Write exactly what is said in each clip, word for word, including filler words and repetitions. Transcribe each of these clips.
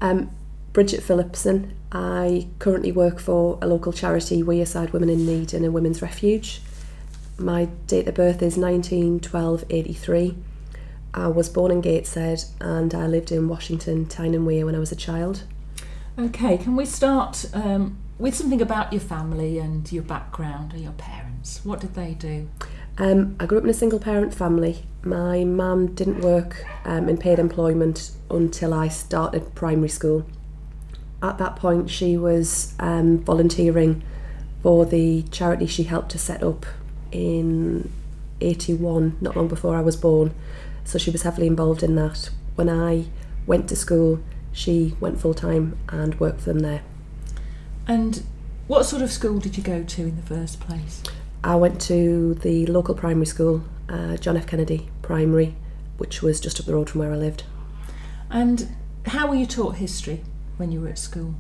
Um, Bridget Phillipson. I currently work for a local charity, Wearside Women in Need and a Women's Refuge. My date of birth is nineteen twelve eighty-three. I was born in Gateshead and I lived in Washington, Tyne and Wear when I was a child. Okay, can we start um, with something about your family and your background and your parents? What did they do? Um, I grew up in a single parent family. My mum didn't work um, in paid employment until I started primary school. At that point she was um, volunteering for the charity she helped to set up in eighty-one, not long before I was born. So she was heavily involved in that. When I went to school, she went full-time and worked for them there. And what sort of school did you go to in the first place? I went to the local primary school, uh, John F Kennedy Primary, which was just up the road from where I lived. And how were you taught history when you were at school?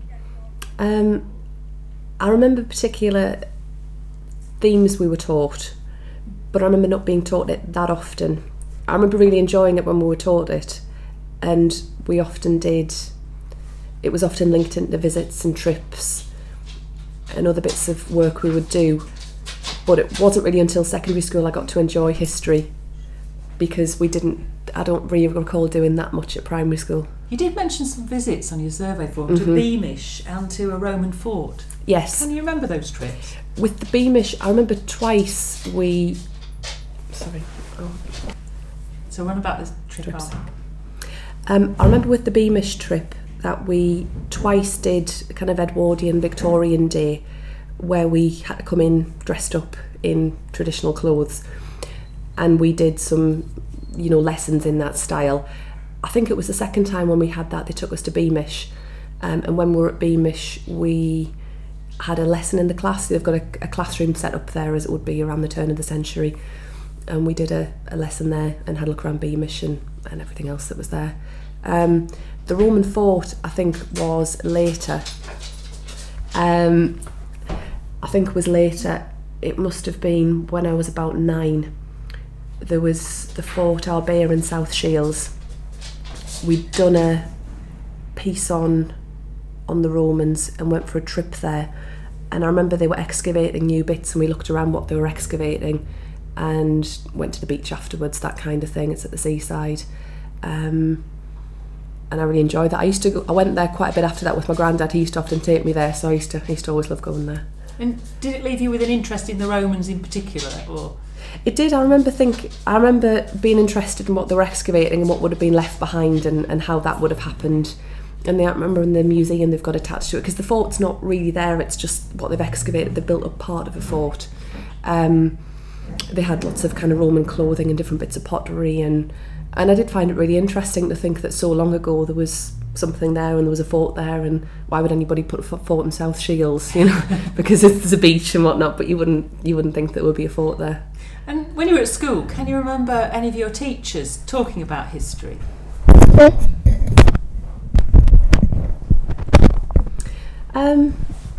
Um, I remember particular themes we were taught, but I remember not being taught it that often. I remember really enjoying it when we were taught it, and we often did, it was often linked into visits and trips and other bits of work we would do, but it wasn't really until secondary school I got to enjoy history, because we didn't, I don't really recall doing that much at primary school. You did mention some visits on your survey form Mm-hmm. to Beamish and to a Roman fort. Yes. Can you remember those trips? With the Beamish, I remember twice we, sorry, oh. So run about this trip Trips. out. Um, I remember with the Beamish trip that we twice did kind of Edwardian Victorian Day, where we had to come in dressed up in traditional clothes, and we did some, you know, lessons in that style. I think it was the second time when we had that they took us to Beamish, um, and when we were at Beamish we had a lesson in the class. They've got a, a classroom set up there as it would be around the turn of the century, and we did a, a lesson there and had a look around Beamish and, and everything else that was there. Um, the Roman fort I think was later. Um, I think it was later. It must have been when I was about nine. There was the Fort Albert in South Shields. We'd done a piece on on the Romans and went for a trip there, and I remember they were excavating new bits and we looked around what they were excavating and went to the beach afterwards, that kind of thing. It's at the seaside, um, and I really enjoyed that. I used to go, I went there quite a bit after that with my granddad. He used to often take me there, so I used to, I used to always love going there. And did it leave you with an interest in the Romans in particular, or? It did. I remember think I remember being interested in what they were excavating and what would have been left behind, and, and how that would have happened. And they, I remember in the museum they've got attached to it, because the fort's not really there, it's just what they've excavated. They built up part of a fort. Um, they had lots of kind of Roman clothing and different bits of pottery, and and I did find it really interesting to think that so long ago there was something there and there was a fort there, and why would anybody put a fort in South Shields, you know, because it's a beach and whatnot, but you wouldn't you wouldn't think there would be a fort there. And when you were at school, can you remember any of your teachers talking about history? Um,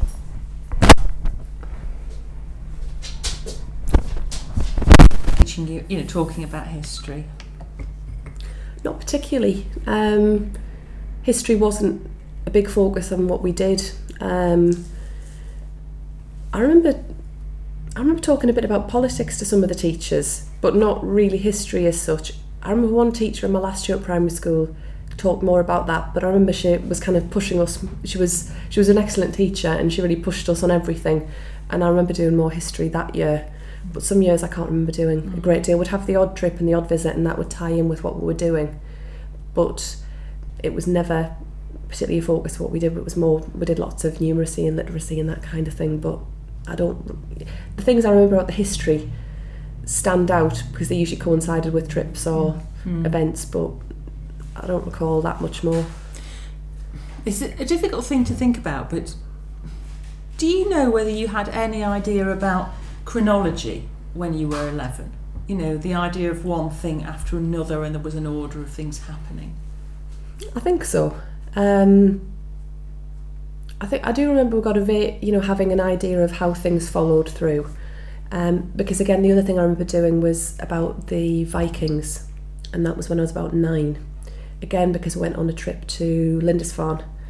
Teaching you, you know, talking about history. Not particularly. Um, history wasn't a big focus on what we did. Um, I remember, I remember talking a bit about politics to some of the teachers, but not really history as such. I remember one teacher in my last year at primary school talked more about that, but I remember she was kind of pushing us. She was she was an excellent teacher and she really pushed us on everything, and I remember doing more history that year, but some years I can't remember doing mm. a great deal. We'd have the odd trip and the odd visit, and that would tie in with what we were doing, but it was never particularly a focus of what we did. It was more, we did lots of numeracy and literacy and that kind of thing, but I don't, the things I remember about the history stand out because they usually coincided with trips or mm. events, but I don't recall that much more. It's a difficult thing to think about, but do you know whether you had any idea about chronology when you were eleven? You know, the idea of one thing after another and there was an order of things happening? I think so. Um, I think I do remember we got a va- you know, having an idea of how things followed through. Um, because again, the other thing I remember doing was about the Vikings, and that was when I was about nine. Again, because we went on a trip to Lindisfarne,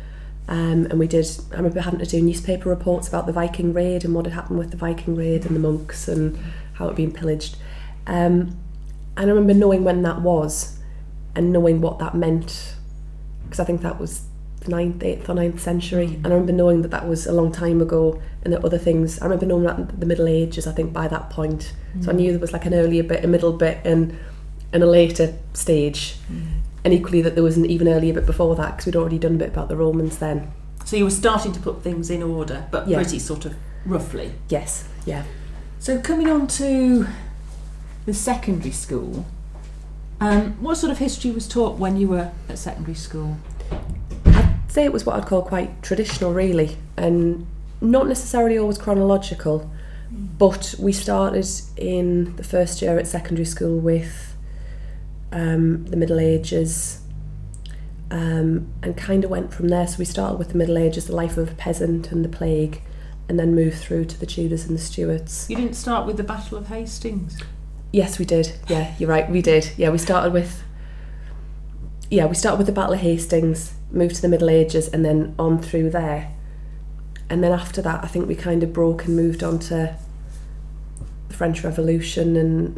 Um, and we did, I remember having to do newspaper reports about the Viking raid and what had happened with the Viking raid and the monks and how it had been pillaged. Um, and I remember knowing when that was and knowing what that meant, because I think that was the ninth, eighth or ninth century. Mm. And I remember knowing that that was a long time ago and that other things, I remember knowing that the Middle Ages, I think, by that point. Mm. So I knew there was like an earlier bit, a middle bit and, and a later stage. Mm. And equally that there was an even earlier bit before that, because we'd already done a bit about the Romans then. So you were starting to put things in order, but yeah. pretty sort of roughly. Yes, yeah. So coming on to the secondary school, um, what sort of history was taught when you were at secondary school? I'd say it was what I'd call quite traditional, really, and not necessarily always chronological, mm. but we started in the first year at secondary school with Um, the Middle Ages, um, and kind of went from there. So we started with the Middle Ages, the life of a peasant and the plague, and then moved through to the Tudors and the Stuarts. You didn't start with the Battle of Hastings? Yes, we did. Yeah, you're right, we did. Yeah, we started with yeah, we started with the Battle of Hastings, moved to the Middle Ages, and then on through there. And then after that, I think we kind of broke and moved on to the French Revolution and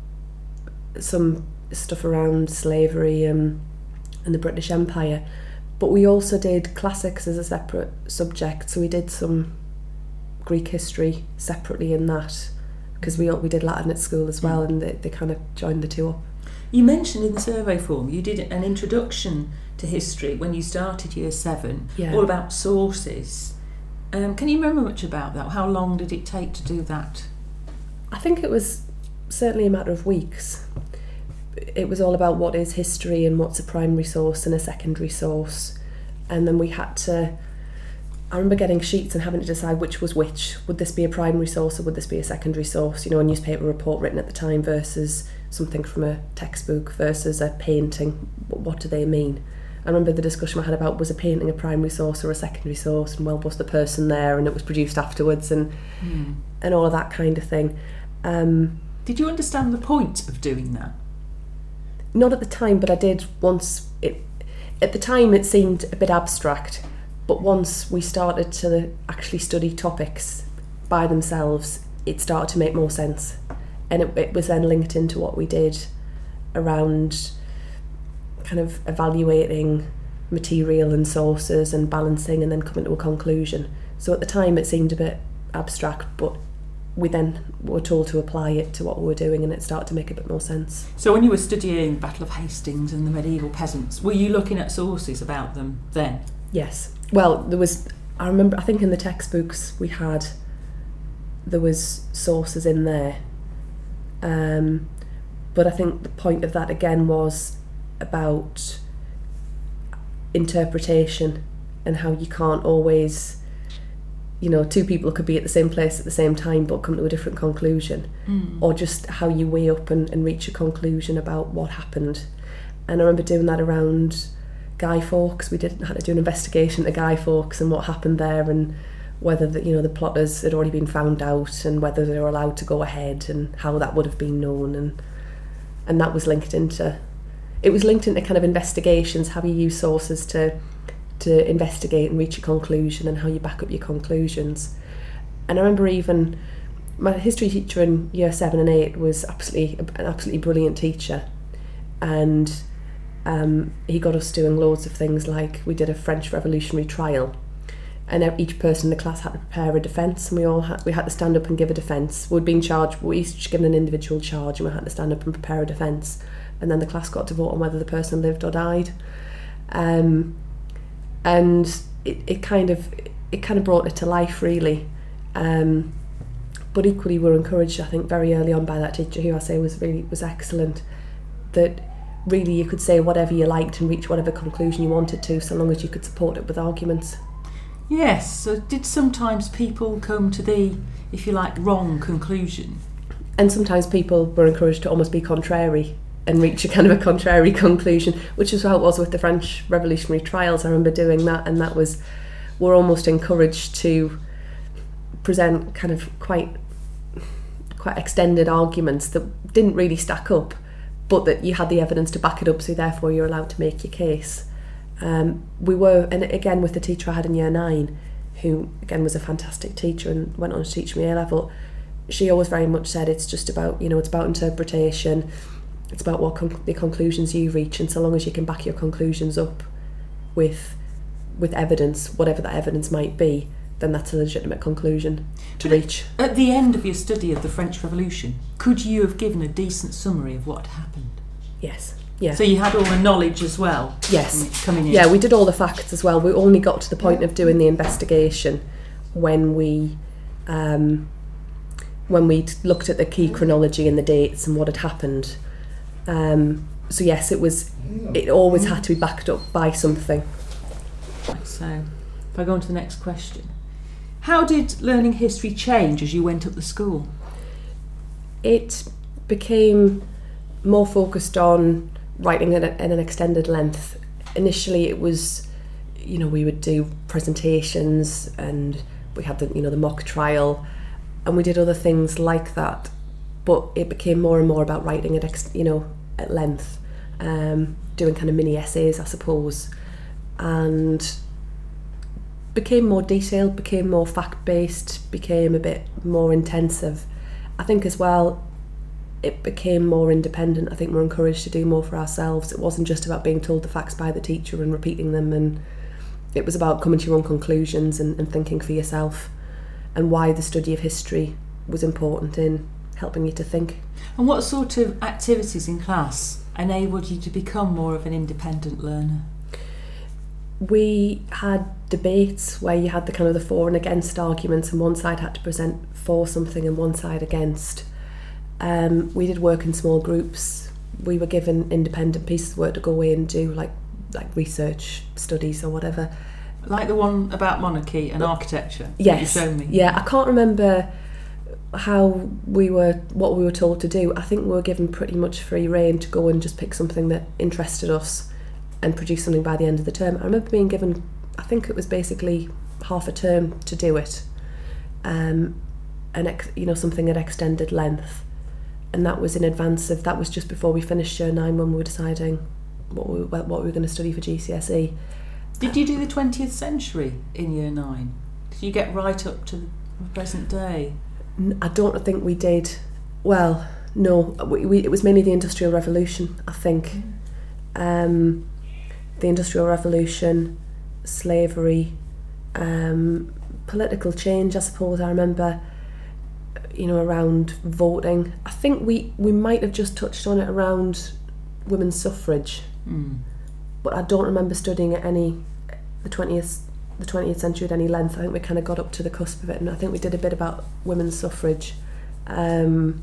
some stuff around slavery um, and the British Empire, but we also did classics as a separate subject, so we did some Greek history separately in that, because we we did Latin at school as well, and they, they kind of joined the two up. You mentioned in the survey form you did an introduction to history when you started year seven, yeah. all about sources. Um, can you remember much about that? How long did it take to do that? I think it was certainly a matter of weeks. It was all about what is history and what's a primary source and a secondary source. And then we had to, I remember getting sheets and having to decide which was which. Would this be a primary source or would this be a secondary source? You know, a newspaper report written at the time versus something from a textbook versus a painting. What do they mean? I remember the discussion I had about, was a painting a primary source or a secondary source, and well, was the person there and it was produced afterwards, and mm. and all of that kind of thing. Um, Did you understand the point of doing that? Not at the time, but I did once. It, at the time it seemed a bit abstract, but once we started to actually study topics by themselves, it started to make more sense. And it, it was then linked into what we did around kind of evaluating material and sources and balancing and then coming to a conclusion. So at the time it seemed a bit abstract, but we then were told to apply it to what we were doing, and it started to make a bit more sense. So when you were studying Battle of Hastings and the medieval peasants, were you looking at sources about them then? Yes. Well, there was, I remember, I think in the textbooks we had, there was sources in there. Um, but I think the point of that again was about interpretation and how you can't always, you know, two people could be at the same place at the same time but come to a different conclusion, mm. or just how you weigh up and, and reach a conclusion about what happened. And I remember doing that around Guy Fawkes. We did had to do an investigation to Guy Fawkes and what happened there, and whether the, you know, the plotters had already been found out and whether they were allowed to go ahead and how that would have been known, and and that was linked into it was linked into kind of investigations, how you use sources to to investigate and reach a conclusion, and how you back up your conclusions. And I remember even my history teacher in year seven and eight was absolutely an absolutely brilliant teacher, and um, he got us doing loads of things, like we did a French Revolutionary trial, and each person in the class had to prepare a defence, and we all had we had to stand up and give a defence. We'd been charged, we each given an individual charge, and we had to stand up and prepare a defence, and then the class got to vote on whether the person lived or died. Um, and it, it kind of it kind of brought it to life, really. Um, but equally we were encouraged, I think, very early on by that teacher, who I say was really was excellent, that really you could say whatever you liked and reach whatever conclusion you wanted to, so long as you could support it with arguments. Yes, so did sometimes people come to the, if you like, wrong conclusion? And sometimes people were encouraged to almost be contrary and reach a kind of a contrary conclusion, which is how it was with the French Revolutionary trials. I remember doing that, and that was, we're almost encouraged to present kind of quite quite extended arguments that didn't really stack up, but that you had the evidence to back it up, so therefore you're allowed to make your case. Um, we were, and again with the teacher I had in year nine, who again was a fantastic teacher and went on to teach me A level, she always very much said it's just about, you know, it's about interpretation, it's about what con- the conclusions you reach, and so long as you can back your conclusions up with with evidence, whatever that evidence might be, then that's a legitimate conclusion to But reach. At the end of your study of the French Revolution, could you have given a decent summary of what happened? Yes. Yeah. So you had all the knowledge as well? Yes. Coming in? Yeah, we did all the facts as well. We only got to the point of doing the investigation when we um, when we looked at the key chronology and the dates and what had happened. Um, so yes, it was. It always had to be backed up by something. So, if I go on to the next question, how did learning history change as you went up the school? It became more focused on writing in, a, in an extended length. Initially, it was, you know, we would do presentations and we had the, you know, the mock trial, and we did other things like that. But it became more and more about writing at, ex, you know, at length, um, doing kind of mini essays, I suppose, and became more detailed, became more fact-based, became a bit more intensive. I think as well, it became more independent. I think we're encouraged to do more for ourselves. It wasn't just about being told the facts by the teacher and repeating them, and it was about coming to your own conclusions and, and thinking for yourself, and why the study of history was important in helping you to think. And what sort of activities in class enabled you to become more of an independent learner? We had debates where you had the kind of the for and against arguments, and one side had to present for something and one side against. Um, we did work in small groups. We were given independent pieces of work to go away and do, like like research studies or whatever. Like the one about monarchy and architecture. Yes. That you showed me. Yeah, I can't remember how we were, what we were told to do. I think we were given pretty much free rein to go and just pick something that interested us and produce something by the end of the term. I remember being given, I think it was basically half a term to do it, um, and ex, you know, something at extended length. And that was in advance of, that was just before we finished year nine when we were deciding what we, what we were going to study for G C S E. Did you do the twentieth century in year nine? Did you get right up to the present day? I don't think we did. Well, no, we, we, it was mainly the Industrial Revolution, I think. Mm. Um, the Industrial Revolution, slavery, um, political change, I suppose. I remember, you know, around voting. I think we, we might have just touched on it around women's suffrage, mm. but I don't remember studying at any the twentieth the twentieth century at any length. I think we kind of got up to the cusp of it, and I think we did a bit about women's suffrage, um,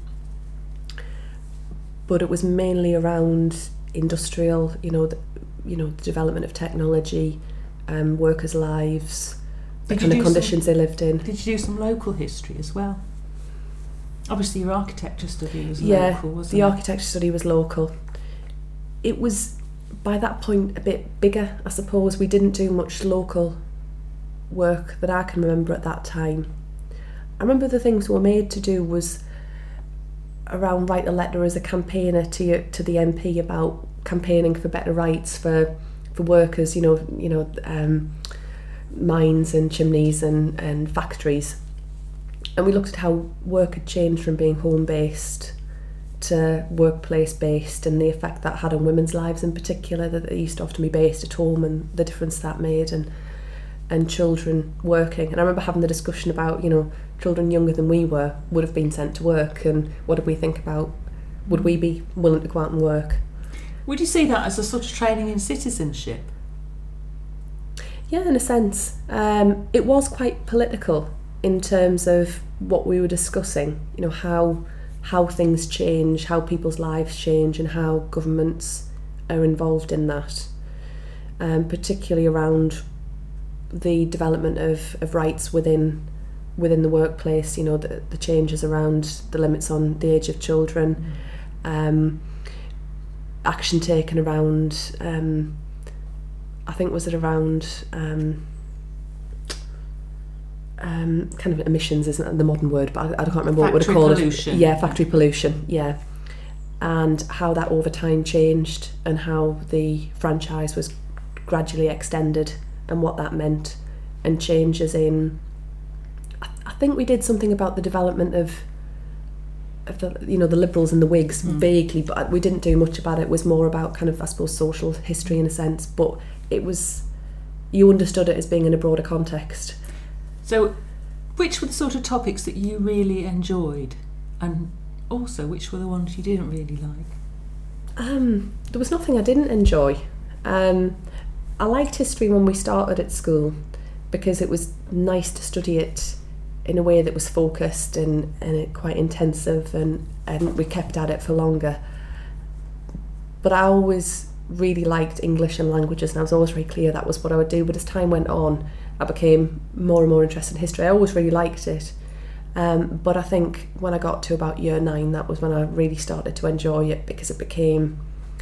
but it was mainly around industrial, you know, the, you know, the development of technology, um, workers' lives, the kind of conditions some, they lived in. Did you do some local history as well? Obviously your architecture study was yeah, local, wasn't the it? the architecture study was local. It was, by that point, a bit bigger, I suppose. We didn't do much local work that I can remember at that time. I remember the things we were made to do was around write a letter as a campaigner to your, to the M P about campaigning for better rights for for workers, you know, you know, um, mines and chimneys and, and factories. And we looked at how work had changed from being home-based to workplace-based, and the effect that had on women's lives in particular, that they used to often be based at home, and the difference that made, and and children working. And I remember having the discussion about, you know, children younger than we were would have been sent to work, and what did we think about, would we be willing to go out and work? Would you see that as a sort of training in citizenship? Yeah, in a sense. Um, it was quite political in terms of what we were discussing, you know, how how things change, how people's lives change, and how governments are involved in that, um, particularly around the development of, of rights within within the workplace, you know, the, the changes around the limits on the age of children, mm. um, action taken around, um, I think was it around um, um, kind of emissions isn't the modern word, but I, I can't remember factory what we'd call pollution. it. Yeah, factory pollution, yeah. And how that over time changed, and how the franchise was gradually extended and what that meant, and changes in. I, I think we did something about the development of, of the you know the Liberals and the Whigs mm. vaguely, but we didn't do much about it. It was more about kind of I suppose social history in a sense, but it was you understood it as being in a broader context. So, which were the sort of topics that you really enjoyed, and also which were the ones you didn't really like? Um, there was nothing I didn't enjoy. Um, I liked history when we started at school because it was nice to study it in a way that was focused and, and quite intensive, and, and we kept at it for longer. But I always really liked English and languages, and I was always very clear that was what I would do. But as time went on, I became more and more interested in history. I always really liked it. Um, but I think when I got to about year nine, that was when I really started to enjoy it, because it became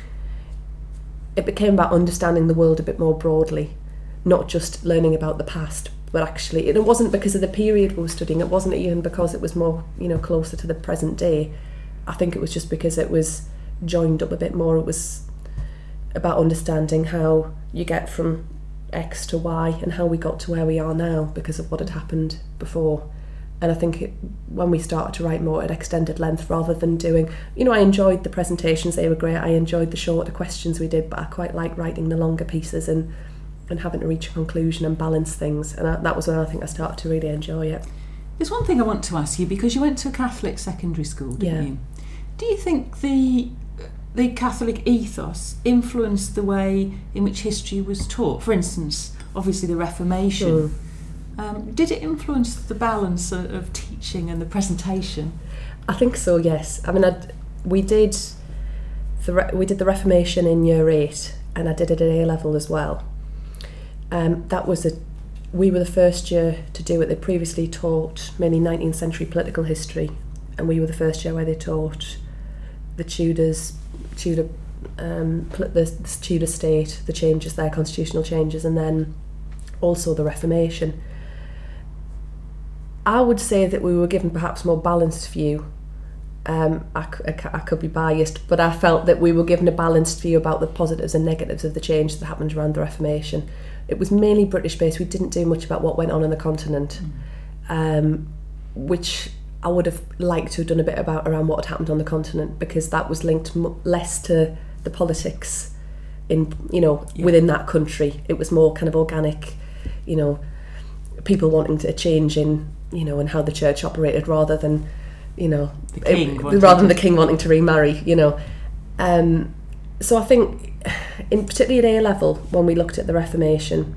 it became about understanding the world a bit more broadly, not just learning about the past, but actually it wasn't because of the period we were studying. It wasn't even because it was more, you know, closer to the present day. I think it was just because it was joined up a bit more. It was about understanding how you get from X to Y and how we got to where we are now because of what had happened before. And I think it, when we started to write more at extended length rather than doing, you know, I enjoyed the presentations, they were great, I enjoyed the shorter questions we did, but I quite like writing the longer pieces and, and having to reach a conclusion and balance things. And I, that was when I think I started to really enjoy it. There's one thing I want to ask you, because you went to a Catholic secondary school, didn't yeah. you? Do you think the the Catholic ethos influenced the way in which history was taught? For instance, obviously the Reformation. Mm. Um, did it influence the balance of, of teaching and the presentation? I think so, yes. I mean, I'd, we did the Re- we did the Reformation in year eight, and I did it at A level as well. Um, that was a we were the first year to do it. They previously taught mainly nineteenth century political history, and we were the first year where they taught the Tudors, Tudor, um, the, the Tudor state, the changes there, constitutional changes, and then also the Reformation. I would say that we were given perhaps more balanced view. Um, I, I, I could be biased, but I felt that we were given a balanced view about the positives and negatives of the change that happened around the Reformation. It was mainly British based. We didn't do much about what went on in the continent, mm. um, which I would have liked to have done a bit about around what had happened on the continent, because that was linked m- less to the politics in, you know, yeah. within that country. It was more kind of organic, you know, people wanting to change in, you know, and how the church operated, rather than, you know, the king it, rather than the king wanting to remarry, you know. Um, so I think, in particularly at A level, when we looked at the Reformation,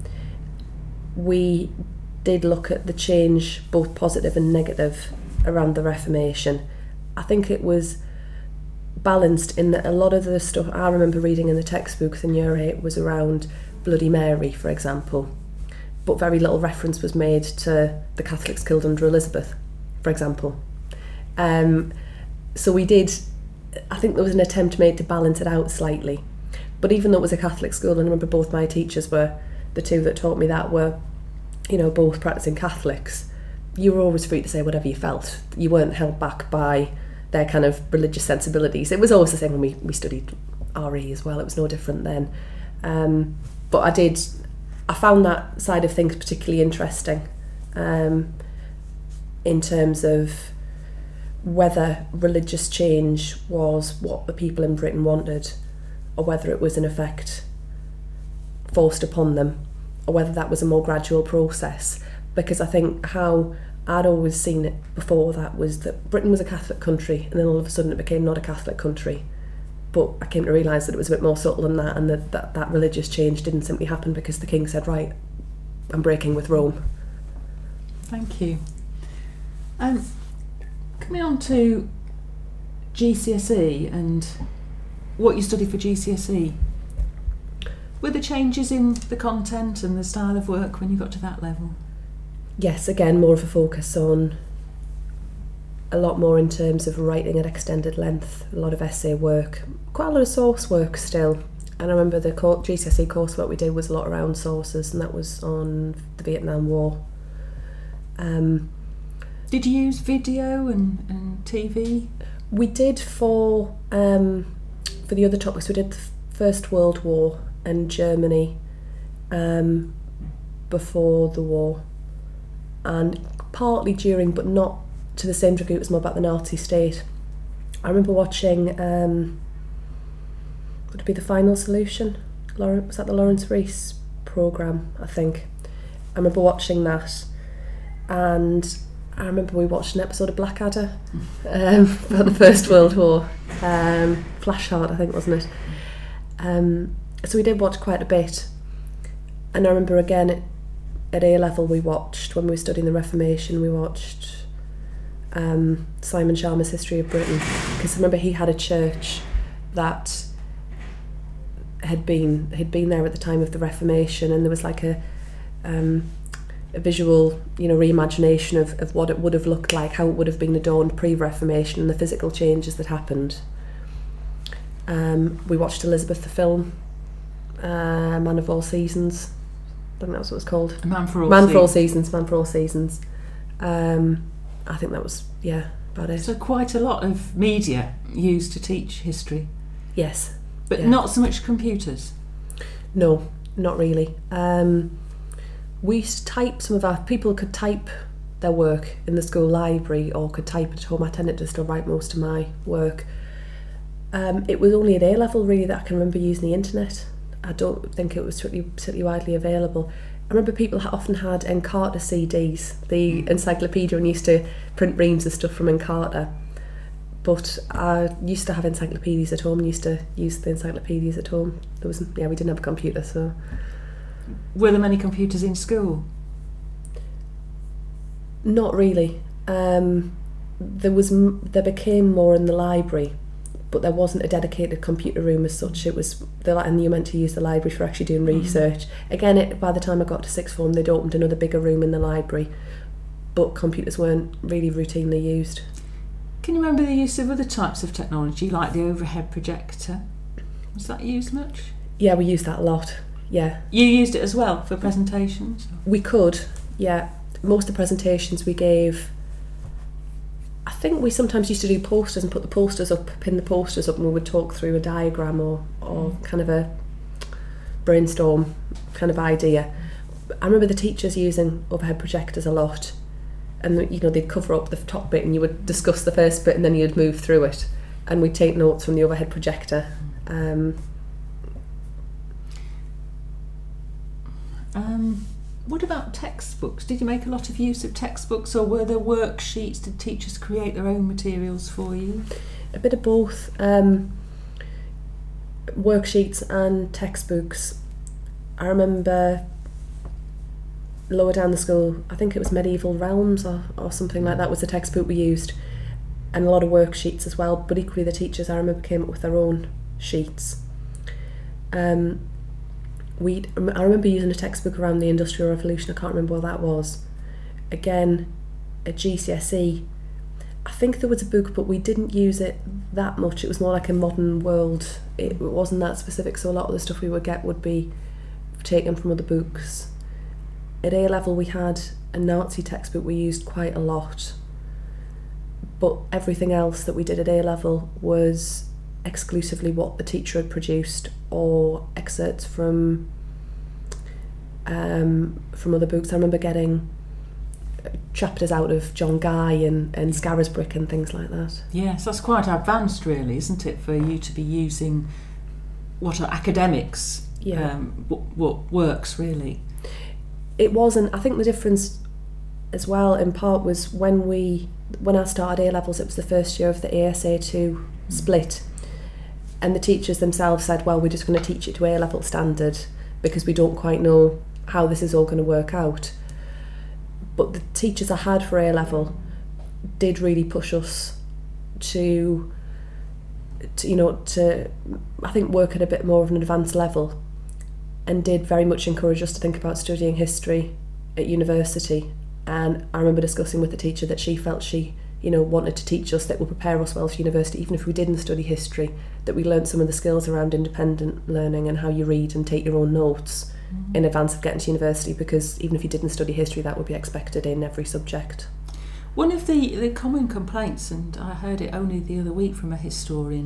we did look at the change, both positive and negative, around the Reformation. I think it was balanced in that a lot of the stuff I remember reading in the textbooks in year eight was around Bloody Mary, for example, but very little reference was made to the Catholics killed under Elizabeth, for example. Um, so we did, I think there was an attempt made to balance it out slightly. But even though it was a Catholic school, and I remember both my teachers were, the two that taught me that were, you know, both practicing Catholics, you were always free to say whatever you felt. You weren't held back by their kind of religious sensibilities. It was always the same when we, we studied R E as well. It was no different then. Um, but I did... I found that side of things particularly interesting, um, in terms of whether religious change was what the people in Britain wanted, or whether it was in effect forced upon them, or whether that was a more gradual process. Because I think how I'd always seen it before that was that Britain was a Catholic country, and then all of a sudden it became not a Catholic country. But I came to realise that it was a bit more subtle than that, and that, that that religious change didn't simply happen because the king said, right, I'm breaking with Rome. Thank you. Um, coming on to G C S E and what you studied for G C S E, were there changes in the content and the style of work when you got to that level? Yes, again, more of a focus on a lot more in terms of writing at extended length, a lot of essay work, quite a lot of source work still. And I remember the G C S E coursework we did was a lot around sources, and that was on the Vietnam War. Um, did you use video and, and T V? We did for um, for the other topics. We did the First World War and Germany um, before the war, and partly during, but not to the same degree. It was more about the Nazi state. I remember watching, um, would it be The Final Solution? Lawrence, was that the Lawrence Rees programme, I think? I remember watching that, and I remember we watched an episode of Blackadder um, about the First World War. Um, Flashheart, I think, wasn't it? Um, so we did watch quite a bit. And I remember again at, at A-level we watched, when we were studying the Reformation, we watched um, Simon Sharma's History of Britain. Because I remember he had a church that had been had been there at the time of the Reformation, and there was like a... Um, a visual, you know, reimagination of, of what it would have looked like, how it would have been adorned pre-Reformation, and the physical changes that happened. Um, we watched Elizabeth the film, uh, Man of All Seasons. I think that was what it was called. Man for All Man Seasons. for All Seasons. Man for All Seasons. Um, I think that was, yeah, about it. So quite a lot of media used to teach history. Yes. But yeah. not so much computers. No, not really. Um, we used to type some of our... People could type their work in the school library or could type at home. I tended to still write most of my work. Um, it was only at A-level really that I can remember using the internet. I don't think it was particularly, particularly widely available. I remember people often had Encarta C Ds, the encyclopedia, and used to print reams of stuff from Encarta. But I used to have encyclopedias at home and used to use the encyclopedias at home. There was, yeah, we didn't have a computer, so... Were there many computers in school? Not really. Um, there was, there became more in the library, but there wasn't a dedicated computer room as such. It was the, and you meant to use the library for actually doing research. Mm-hmm. Again, it, by the time I got to sixth form, they'd opened another bigger room in the library, but computers weren't really routinely used. Can you remember the use of other types of technology, like the overhead projector? Was that used much? Yeah, we used that a lot. Yeah. You used it as well for presentations? We could, yeah. Most of the presentations we gave, I think we sometimes used to do posters and put the posters up, pin the posters up, and we would talk through a diagram or, or kind of a brainstorm kind of idea. I remember the teachers using overhead projectors a lot, and you know they'd cover up the top bit and you would discuss the first bit and then you'd move through it, and we'd take notes from the overhead projector. Um, Um, what about textbooks? Did you make a lot of use of textbooks, or were there worksheets? Did teachers create their own materials for you? A bit of both. Um, worksheets and textbooks. I remember lower down the school, I think it was Medieval Realms or, or something like that was the textbook we used, and a lot of worksheets as well, but equally the teachers, I remember, came up with their own sheets. Um, We, I remember using a textbook around the Industrial Revolution. I can't remember what that was. Again, at G C S E, I think there was a book, but we didn't use it that much. It was more like a modern world. It wasn't that specific, so a lot of the stuff we would get would be taken from other books. At A-level, we had a Nazi textbook we used quite a lot, but everything else that we did at A-level was exclusively what the teacher had produced or excerpts from um, from other books. I remember getting chapters out of John Guy and, and Scarisbrick and things like that. Yes, that's quite advanced really, isn't it, for you to be using what are academics, yeah. um, what, what works really. It wasn't, I think the difference as well in part was when we, when I started A-levels, it was the first year of the A S A two mm. split. And the teachers themselves said, well, we're just going to teach it to A-level standard because we don't quite know how this is all going to work out. But the teachers I had for A-level did really push us to, to, you know, to, I think, work at a bit more of an advanced level, and did very much encourage us to think about studying history at university. And I remember discussing with the teacher that she felt she, you know, wanted to teach us that would prepare us well for university, even if we didn't study history, that we learned some of the skills around independent learning and how you read and take your own notes mm-hmm. in advance of getting to university, because even if you didn't study history, that would be expected in every subject. One of the, the common complaints, and I heard it only the other week from a historian,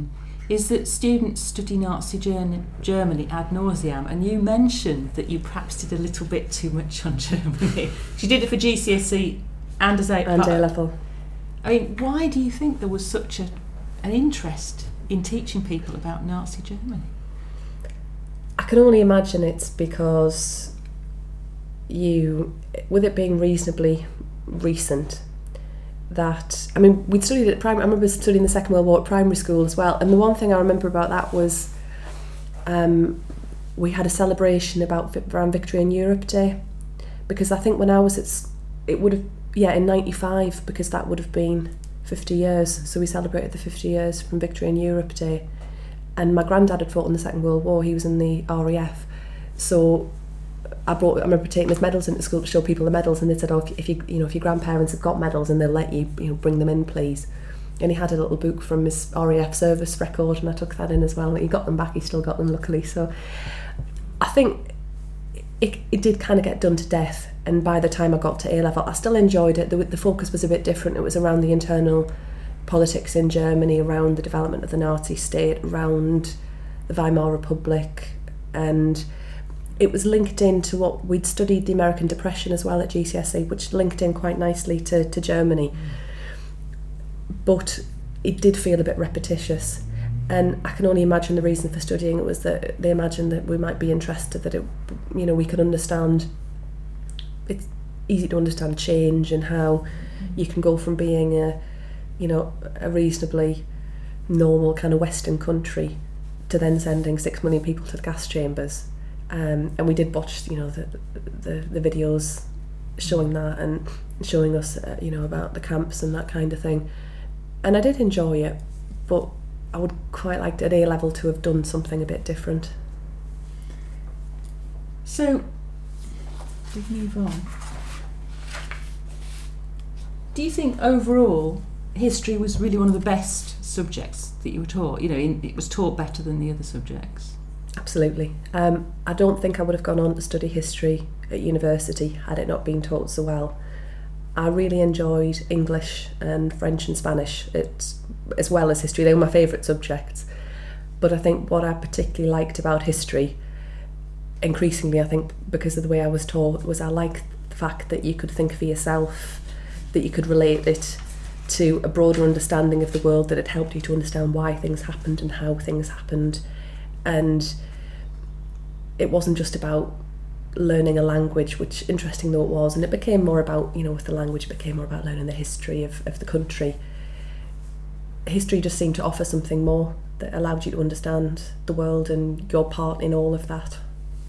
is that students study Nazi Germany ad nauseam, and you mentioned that you perhaps did a little bit too much on Germany. You did it for G C S E and as A and A level. I mean, why do you think there was such a, an interest in teaching people about Nazi Germany? I can only imagine it's because you, with it being reasonably recent, that, I mean, we'd studied at primary, I remember studying the Second World War at primary school as well, and the one thing I remember about that was um, we had a celebration about around Victory in Europe Day, because I think when I was at, it would have, yeah, in ninety-five, because that would have been fifty years, so we celebrated the fifty years from Victory in Europe Day, and my granddad had fought in the Second World War, he was in the R A F, so I brought, I remember taking his medals into school to show people the medals, and they said, oh, if you, you know, if your grandparents have got medals and they'll let you, you know, bring them in, please. And he had a little book from his R A F service record, and I took that in as well, and he got them back, he still got them, luckily. So I think it, it did kind of get done to death, and by the time I got to A level, I still enjoyed it. The, the focus was a bit different. It was around the internal politics in Germany, around the development of the Nazi state, around the Weimar Republic, and it was linked into what we'd studied, the American Depression as well at G C S E, which linked in quite nicely to, to Germany. But it did feel a bit repetitious, and I can only imagine the reason for studying it was that they imagined that we might be interested, that it, you know, we could understand, it's easy to understand change and how you can go from being a, you know, a reasonably normal kind of Western country to then sending six million people to the gas chambers. Um, and we did watch, you know, the, the the videos showing that and showing us, uh, you know, about the camps and that kind of thing. And I did enjoy it, but I would quite like at A level to have done something a bit different. So, we move on. Do you think overall history was really one of the best subjects that you were taught? You know, in, it was taught better than the other subjects? Absolutely. Um, I don't think I would have gone on to study history at university had it not been taught so well. I really enjoyed English and French and Spanish, it's, as well as history. They were my favourite subjects. But I think what I particularly liked about history, increasingly I think because of the way I was taught, was I liked the fact that you could think for yourself, that you could relate it to a broader understanding of the world, that it helped you to understand why things happened and how things happened. And it wasn't just about learning a language, which, interesting though it was, and it became more about, you know, with the language, it became more about learning the history of, of the country. History just seemed to offer something more that allowed you to understand the world and your part in all of that.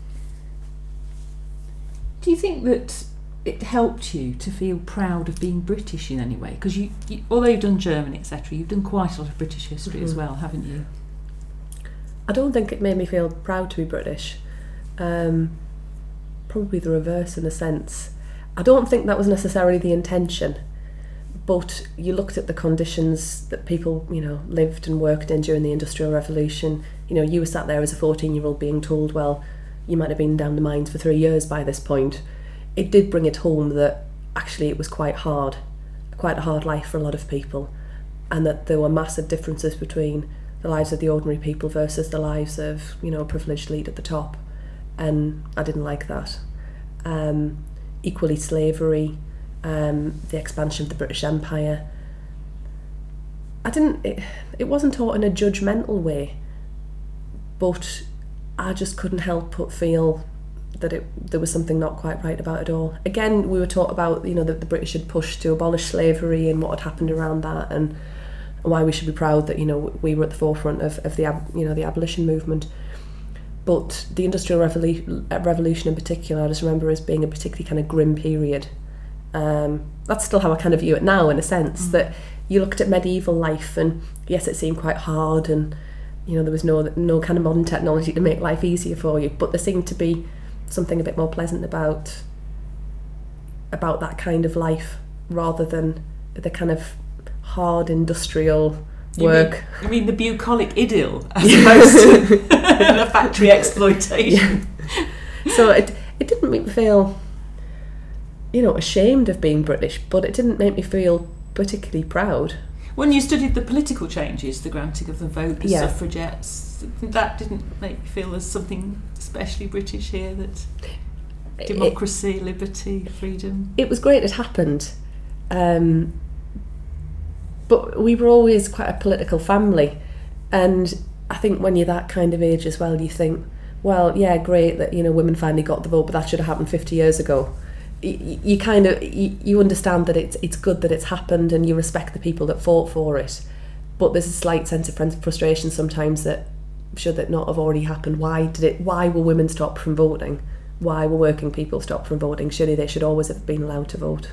Do you think that it helped you to feel proud of being British in any way? Because you, you, although you've done Germany, et cetera, you've done quite a lot of British history mm-hmm. as well, haven't you? I don't think it made me feel proud to be British. Um, probably the reverse in a sense. I don't think that was necessarily the intention, but you looked at the conditions that people, you know, lived and worked in during the Industrial Revolution. You know, you were sat there as a fourteen-year-old being told, well, you might have been down the mines for three years by this point. It did bring it home that actually it was quite hard, quite a hard life for a lot of people, and that there were massive differences between the lives of the ordinary people versus the lives of, you know, a privileged elite at the top. And I didn't like that. Um, equally slavery, um, the expansion of the British Empire. I didn't, it, it wasn't taught in a judgmental way, but I just couldn't help but feel that it, there was something not quite right about it all. Again, we were taught about, you know, that the British had pushed to abolish slavery and what had happened around that, and why we should be proud that, you know, we were at the forefront of, of the, you know, the abolition movement. But the Industrial Revolu- Revolution in particular, I just remember as being a particularly kind of grim period. Um, that's still how I kind of view it now, in a sense, mm. that you looked at medieval life and yes, it seemed quite hard, and, you know, there was no no kind of modern technology to make life easier for you, but there seemed to be something a bit more pleasant about about that kind of life, rather than the kind of hard industrial work. You mean, you mean the bucolic idyll as opposed to the factory exploitation? Yeah. So it it didn't make me feel, you know, ashamed of being British, but it didn't make me feel particularly proud. When you studied the political changes, the granting of the vote, the Yeah. suffragettes, that didn't make you feel there's something especially British here, that democracy, it, liberty, freedom? It was great it happened. Um, but we were always quite a political family. And I think when you're that kind of age as well, you think, well, yeah, great that, you know, women finally got the vote, but that should have happened fifty years ago. You, you kind of, you, you understand that it's it's good that it's happened and you respect the people that fought for it. But there's a slight sense of frustration sometimes that should that not have already happened? Why did it? Why were women stopped from voting? Why were working people stopped from voting? Surely they should always have been allowed to vote.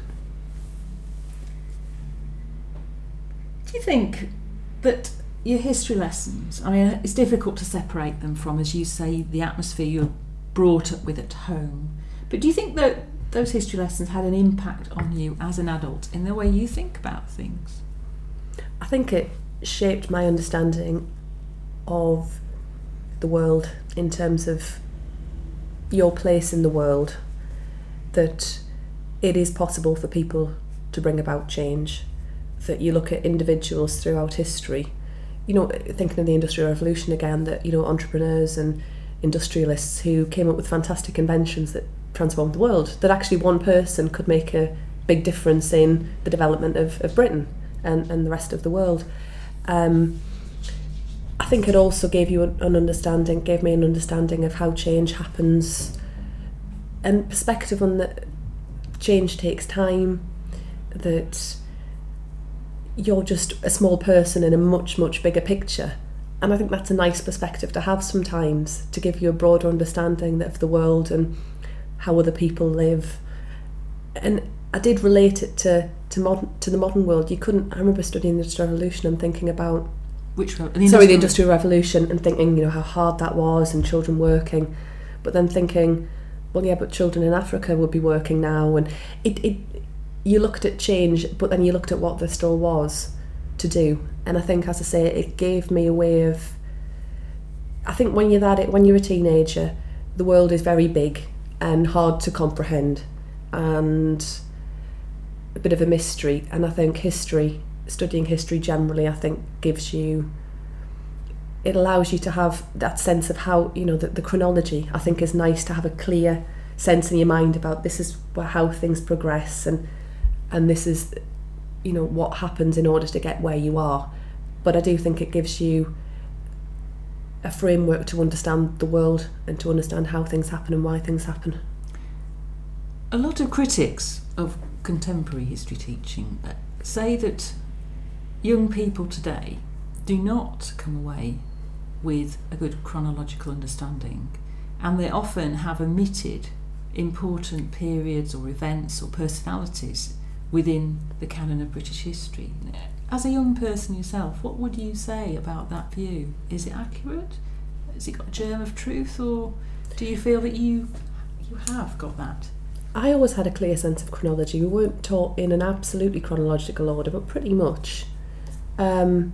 Do you think that your history lessons, I mean, it's difficult to separate them from, as you say, the atmosphere you're brought up with at home, but do you think that those history lessons had an impact on you as an adult in the way you think about things? I think it shaped my understanding of the world in terms of your place in the world, that it is possible for people to bring about change, that you look at individuals throughout history, you know, thinking of the Industrial Revolution again, that, you know, entrepreneurs and industrialists who came up with fantastic inventions that transformed the world, that actually one person could make a big difference in the development of, of Britain and, and the rest of the world. Um, I think it also gave you an understanding, gave me an understanding of how change happens and perspective on that change takes time, that you're just a small person in a much, much bigger picture. And I think that's a nice perspective to have sometimes, to give you a broader understanding of the world and how other people live. And I did relate it to to modern to the modern world. You couldn't. I remember studying the Industrial Revolution and thinking about which the sorry, Industrial the Industrial Revolution, and thinking, you know, how hard that was and children working, but then thinking, well, yeah, but children in Africa would be working now, and it it you looked at change, but then you looked at what there still was to do. And I think, as I say, it gave me a way of. I think when you're that when you're a teenager, the world is very big and hard to comprehend, and a bit of a mystery. And I think history, studying history generally, I think gives you, it allows you to have that sense of how, you know, the, the chronology, I think, is nice to have a clear sense in your mind about this is how things progress, and and this is, you know, what happens in order to get where you are. But I do think it gives you a framework to understand the world and to understand how things happen and why things happen. A lot of critics of contemporary history teaching say that young people today do not come away with a good chronological understanding, and they often have omitted important periods or events or personalities within the canon of British history. As a young person yourself, what would you say about that view? Is it accurate? Has it got a germ of truth, or do you feel that you you have got that? I always had a clear sense of chronology. We weren't taught in an absolutely chronological order, but pretty much. Um,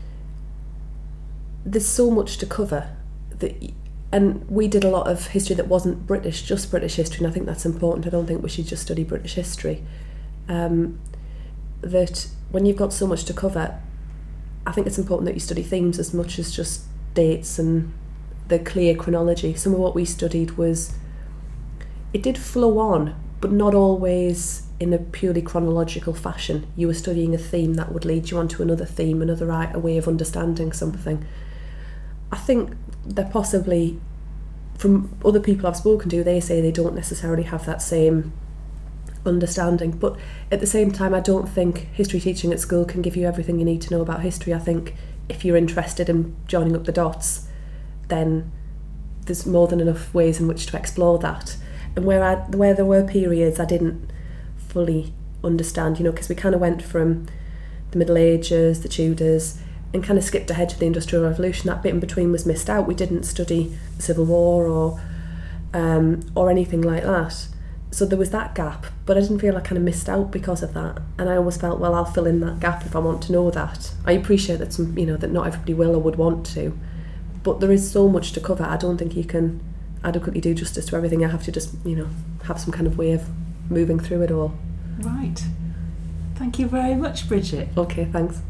there's so much to cover, that, and we did a lot of history that wasn't British, just British history, and I think that's important. I don't think we should just study British history. Um, that when you've got so much to cover, I think it's important that you study themes as much as just dates and the clear chronology. Some of what we studied was, it did flow on, but not always in a purely chronological fashion. You were studying a theme that would lead you on to another theme, another right, a way of understanding something. I think they're possibly, from other people I've spoken to, they say they don't necessarily have that same understanding, but at the same time, I don't think history teaching at school can give you everything you need to know about history. I think if you're interested in joining up the dots, then there's more than enough ways in which to explore that. And where I, where there were periods I didn't fully understand, you know, because we kind of went from the Middle Ages, the Tudors, and kind of skipped ahead to the Industrial Revolution. That bit in between was missed out. We didn't study the Civil War or um, or anything like that. So there was that gap, but I didn't feel I kind of missed out because of that. And I always felt, well, I'll fill in that gap if I want to know that. I appreciate that some, you know, that not everybody will or would want to, but there is so much to cover. I don't think you can adequately do justice to everything. I have to just, you know, have some kind of way of moving through it all. Right. Thank you very much, Bridget. Okay, thanks.